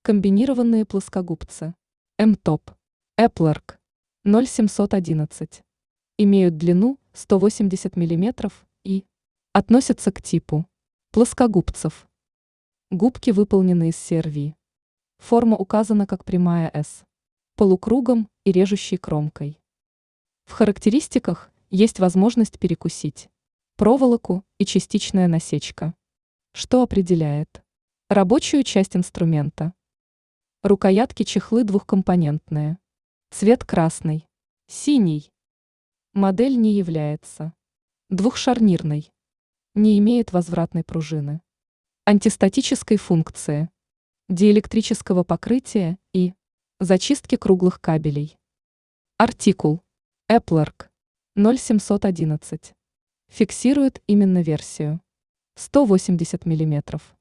Комбинированные плоскогубцы. М-топ. Эплерк. 0711. Имеют длину 180 мм и относятся к типу плоскогубцев. Губки выполнены из CRV. Форма указана как прямая S, полукругом и режущей кромкой. В характеристиках есть возможность перекусить проволоку и частичная насечка, что определяет рабочую часть инструмента. Рукоятки-чехлы двухкомпонентные. Цвет красный, синий. Модель не является двухшарнирной, не имеет возвратной пружины, антистатической функции, диэлектрического покрытия и зачистки круглых кабелей. Артикул Эплерк 0711 фиксирует именно версию 180 мм.